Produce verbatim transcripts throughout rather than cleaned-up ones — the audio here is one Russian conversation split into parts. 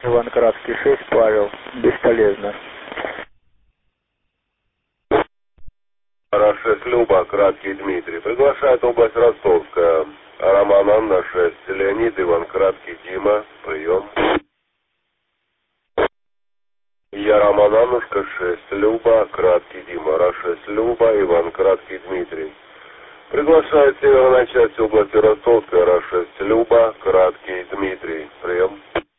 Иван Краткий шесть, Павел. Бесполезно. шесть, Люба, Краткий Дмитрий. Приглашает область Ростовская. Роман Анна шесть, Леонид, Иван Краткий, Дима. Прием. Я Роман Аннушка шесть, Люба, Краткий, Дима. Ра шесть, Люба, Иван Краткий, Дмитрий. Приглашает северная часть области Ростовская. Ра шесть, Люба, Краткий, Дмитрий. Прием.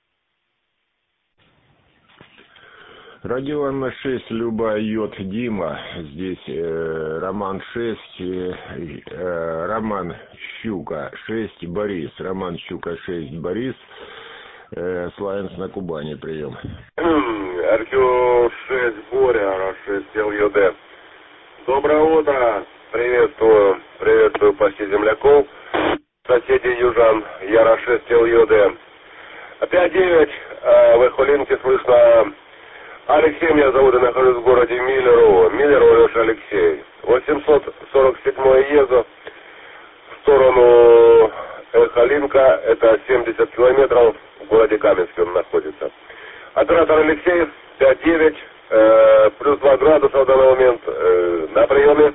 Радио Анна шесть, Люба, Йод, Дима. Здесь э, Роман шесть, э, э, Роман Щука шесть, Борис. Роман Щука шесть, Борис. Э, Славянск на Кубани, прием. Аркю шесть, Боря, Ра шесть, ЛЮД. Доброе утро. Приветствую. Приветствую почти земляков. Соседей южан. Я Ра шесть, ЛЮД. пять девять. Э, в Эхолинке слышно... Алексей меня зовут, я нахожусь в городе Миллерово. Миллерово, Леша Алексей. восемьсот сорок семь езу в сторону Эхолинка. Это семьдесят километров. В городе Каменске он находится. Оператор Алексей, пять девять, э, плюс два градуса в данный момент. Э, на приеме.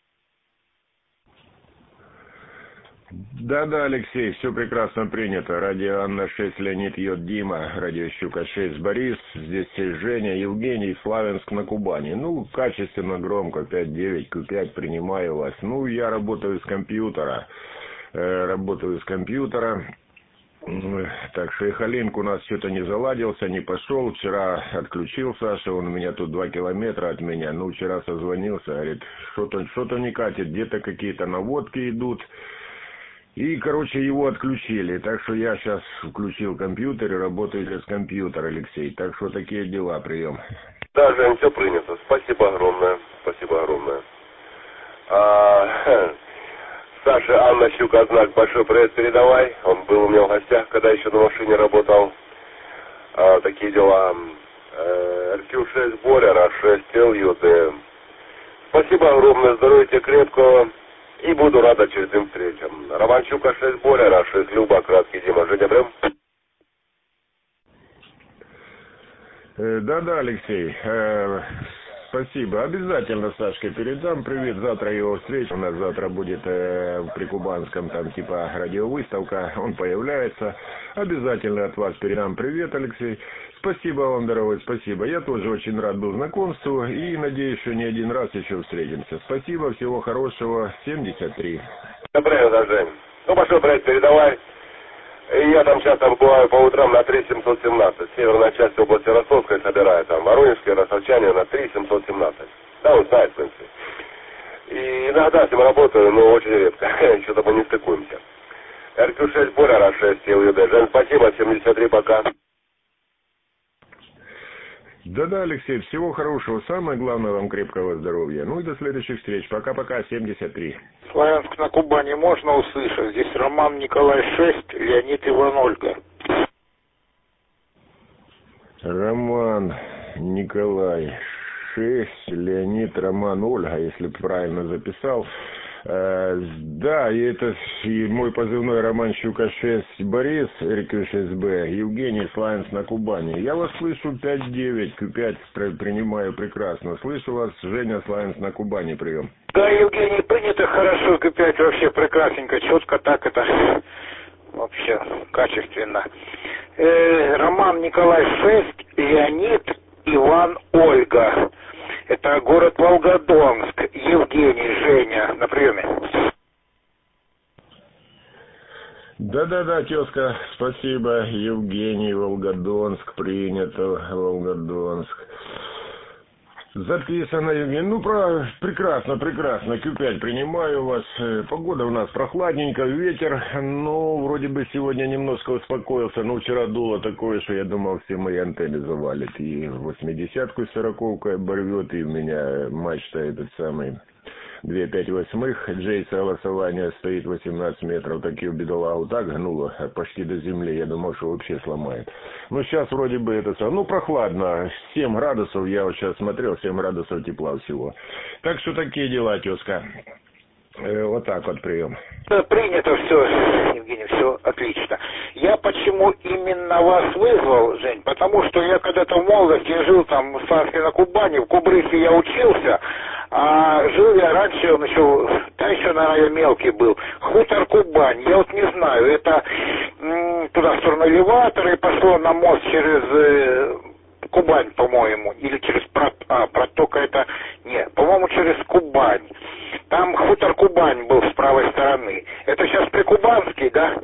Да-да, Алексей, все прекрасно принято. Радио Анна шесть, Леонид, Йод, Дима. Радио Щука шесть, Борис. Здесь Женя, Евгений, Славянск на Кубани. Ну, качественно, громко, пять девять, Q пять, принимаю вас. Ну, я работаю с компьютера. Э, работаю с компьютера. Так что Эхолинк у нас что-то не заладился, не пошел. Вчера отключил Саша, он у меня тут два километра от меня. Ну, вчера созвонился, говорит, что-то что-то не катит, где-то какие-то наводки идут. И, короче, его отключили. Так что я сейчас включил компьютер и работаю через компьютер, Алексей. Так что такие дела, прием. Да, Жень, все принято. Спасибо огромное. Спасибо огромное. А, Саша, Анна Щука, знак, большой привет передавай. Он был у меня в гостях, когда еще на машине работал. А, такие дела. эр кью шесть, Боря, Ра шесть, ЛЮД. Спасибо огромное. Здоровья тебе крепкого. И буду рад очередным встречам. Роман Щука шесть, Боря, Ра шесть, Люба, Краткий, Дима. Женя, прям. Да-да, Алексей. Э, спасибо. Обязательно Сашке передам привет. Завтра его встреча. У нас завтра будет э, в Прикубанском там типа радиовыставка. Он появляется. Обязательно от вас передам привет, Алексей. Спасибо вам, дорогой, спасибо. Я тоже очень рад был знакомству и надеюсь, что не один раз еще встретимся. Спасибо, всего хорошего. семьдесят три. Доброе утро, Жень. Ну, большой привет передавай. И я там сейчас там бываю по утрам на три семьсот семнадцать. Северная часть области Ростовской собираю там. Воронежские, ростовчане на три семьсот семнадцать. Да, он знает, в принципе. И иногда с ним работаю, но очень редко. Что-то мы не стыкуемся. эр кью шесть, Боря, Ра шесть, ЛЮД. Жень, спасибо, семьдесят три, пока. Да-да, Алексей, всего хорошего. Самое главное вам крепкого здоровья. Ну и до следующих встреч. Пока-пока, семьдесят три. Славянск на Кубани можно услышать? Здесь Роман Николай шесть, Леонид Иван Ольга. Роман Николай шесть, Леонид Роман Ольга, если правильно записал. Э, да, и это и мой позывной Роман Щука шесть, Борис, эр кью шесть бэ, Евгений, Славянск на Кубани. Я вас слышу пять девять, Q пять принимаю прекрасно. Слышу вас, Женя, Славянск на Кубани, прием. Да, Евгений, принято хорошо, Q пять вообще прекрасненько, четко так это, вообще качественно. Э, Роман Николай шесть, Леонид Иван Ольга. Это город Волгодонск. Евгений, Женя, на приеме. Да-да-да, тезка, спасибо. Евгений, Волгодонск, принято, Волгодонск. Записано, Евгений. Ну, про... прекрасно, прекрасно. Q пять принимаю вас. Погода у нас прохладненько, ветер. Ну, вроде бы сегодня немножко успокоился. Но вчера дуло такое, что я думал, все мои антенны завалит. И восьмидесятку с сороковкой оборвет, и у меня мачта этот самый... две пять восьмых, Джей согласования стоит восемнадцать метров, такие бедолагу так гнуло почти до земли, я думал, что вообще сломает. Но сейчас вроде бы это, ну прохладно, семь градусов, я вот сейчас смотрел, семь градусов тепла всего. Так что такие дела, тезка. Э, вот так вот прием. Принято все, Евгений, все отлично. я почему именно вас вызвал, Жень? Потому что я когда-то в молодости жил там в Славянске на Кубани, в Кубрысе я учился, а жил я раньше, он еще, да еще, наверное, мелкий был, хутор Кубань. Я вот не знаю, это м, туда в сторону элеватора и пошло на мост через э, Кубань, по-моему, или через прот, а, протока это, нет, по-моему, через Кубань. Там хутор Кубань был с правой стороны. Это сейчас Прикубанский, да?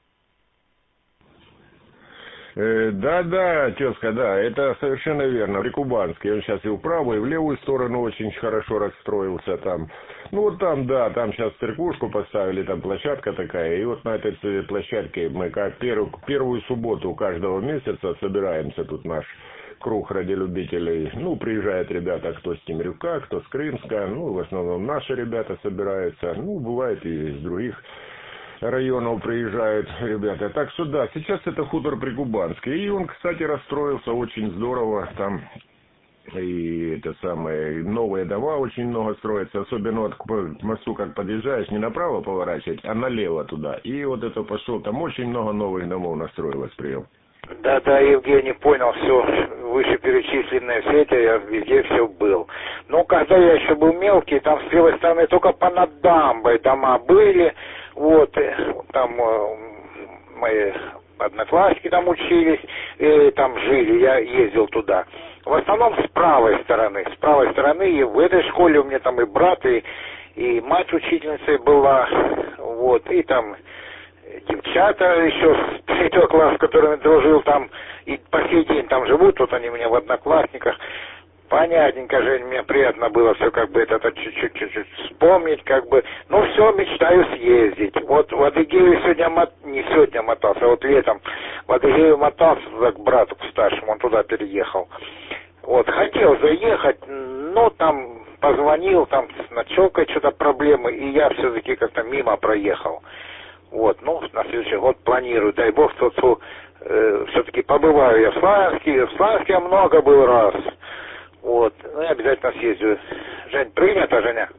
Э, да, да, тезка, да, это совершенно верно, Прикубанский. Он сейчас и в правую, и в левую сторону очень хорошо расстроился там. Ну вот там, да, там сейчас церквушку поставили, там площадка такая. И вот на этой площадке мы как первую, первую субботу каждого месяца собираемся, тут наш круг радиолюбителей. Ну, приезжают ребята, кто с Темрюка, кто с Крымска. Ну, в основном наши ребята собираются. Ну, бывает и из других районов приезжают ребята. Так что да, сейчас это хутор Прикубанский. И он, кстати, расстроился очень здорово. Там и это самое, новые дома очень много строятся. Особенно вот к мосту, как подъезжаешь, не направо поворачивать, а налево туда. И вот это пошел, там очень много новых домов настроилось, прием. Да, да, Евгений, понял, все вышеперечисленное, все это, я везде все был. Но когда я еще был мелкий, там с левой стороны только по над дамбой дома были, вот, там э, мои одноклассники там учились, и там жили, я ездил туда. В основном с правой стороны, с правой стороны, и в этой школе у меня там и брат, и, и мать учительницей была, вот, и там девчата еще с третьего класса, с которыми дружил там, и по сей день там живут, вот они у меня в одноклассниках. Понятненько, Жень, мне приятно было все как бы это чуть-чуть чуть-чуть вспомнить, как бы, ну все, мечтаю съездить. Вот в Адыгею сегодня, мот... не сегодня мотался, а вот летом в Адыгею мотался туда к брату, к старшему, он туда переехал. Вот, хотел заехать, но там позвонил, там с ночевкой что-то проблемы, и я все-таки как-то мимо проехал. Вот, ну, на следующий год планирую, дай бог, что э, все-таки побываю я в Славянске, в Славянске я много был раз. Вот, ну, я обязательно съездю. Жень, принято, Женя?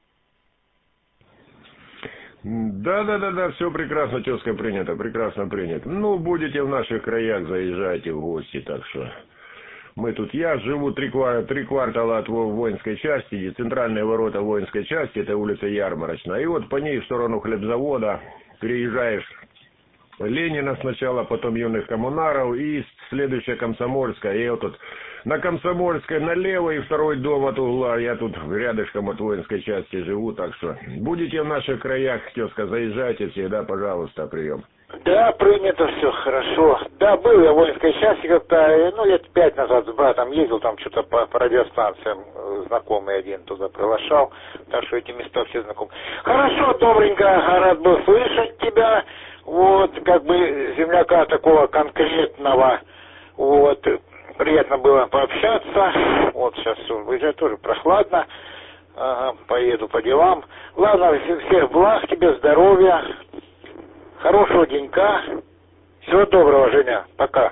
Да, да, да, да, все прекрасно, тезка, принято, прекрасно принято. Ну, будете в наших краях, заезжайте в гости, так что... Мы тут, я живу три, три квартала от воинской части, и центральные ворота воинской части, это улица Ярмарочная. И вот по ней в сторону хлебзавода переезжаешь Ленина сначала, потом Юных коммунаров, и следующая Комсомольская. И вот тут на Комсомольской налево, и второй дом от угла. Я тут рядышком от воинской части живу, так что будете в наших краях, тезка, заезжайте всегда, пожалуйста, прием. Да, принято все, хорошо. Да, был я в воинской части как-то, ну, лет пять назад с братом ездил, там что-то по, по радиостанциям, знакомый один туда приглашал, так что эти места все знакомы. Хорошо, добренько, рад был слышать тебя, вот, как бы земляка такого конкретного, вот, приятно было пообщаться, вот, сейчас выезжать тоже прохладно, ага, поеду по делам. Ладно, всех благ тебе, здоровья. Хорошего денька. Всего доброго, Женя. Пока.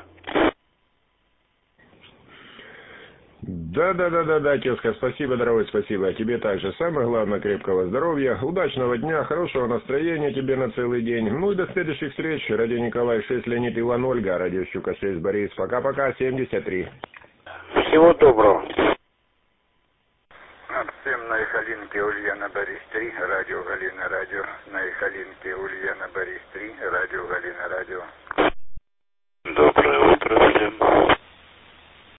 Да, да, да, да, да, тезка, спасибо, дорогой, спасибо. А тебе также. Самое главное, крепкого здоровья, удачного дня, хорошего настроения тебе на целый день. Ну и до следующих встреч. Радио Николай шесть, Леонид Иван Ольга, радио Щука шесть, Борис. Пока-пока, семьдесят три. Всего доброго. Всем на Ихалинке Ульяна Борис три, радио Галина радио. На Ихалинке Ульяна Борис три, радио Галина радио. Доброе утро всем.